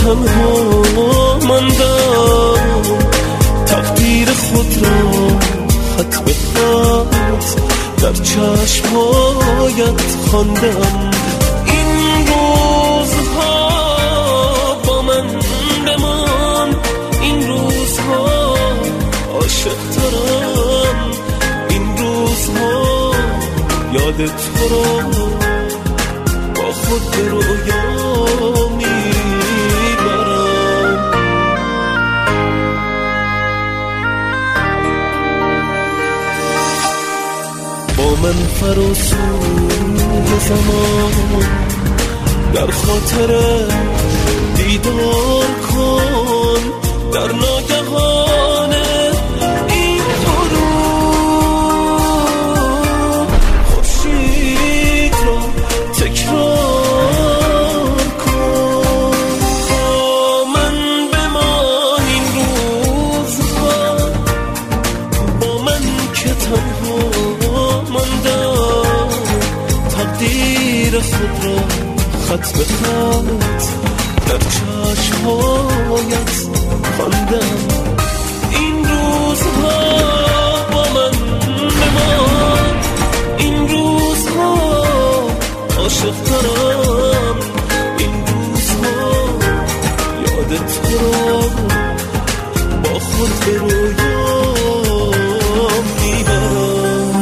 تنها ماندم، تقدیر خود را خط به خط در چشمهایت خواندم. این روزها با من بمان، این روزها عاشق ترم، این روزها یادت تو را با خود به رویا میبرم. با من فراسوی زمان در خاطر دیدار کن، در ناگهان این غروب خورشید را تکرار کن. با من بمان این روزها، با من که تنها ماندم، تقدیر خود را خط به خط در چشمهایت خواندم. این روزها با من بمان، این روزها عاشق دارم، این روزها یادت تو را با خود به رویا میبرم.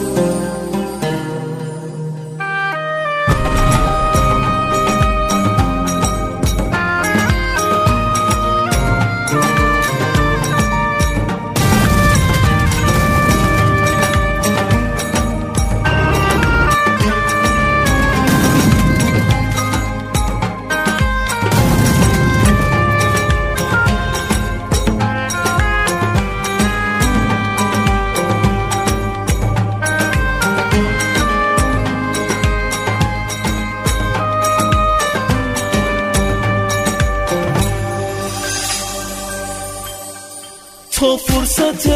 تا فرصت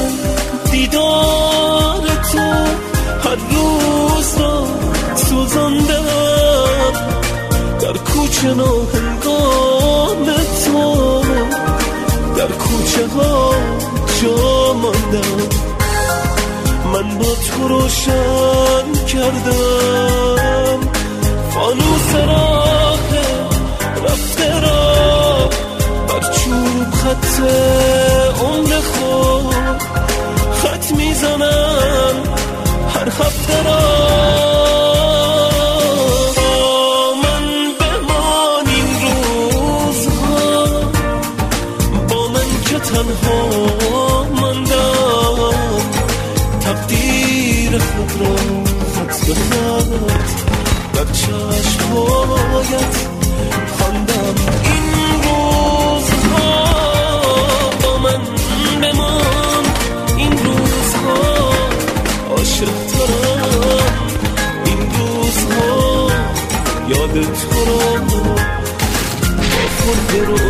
دیدار تو هر روز را سوزاندم، در کوچه ناهنگام تو در کوچه ها جا ماندم. من با تو روشن کردم فانوس راه رفته را، بر چوب خط عمر خود خط میزنم هر هفته را. با من بمان این روزها، با من که تنها ماندم، تقدیر خود را خط به خط در چشمهایت خواندم. این روزها با من بمان، این روزها عاشق ترم، این روزها یادت تو را با خود برو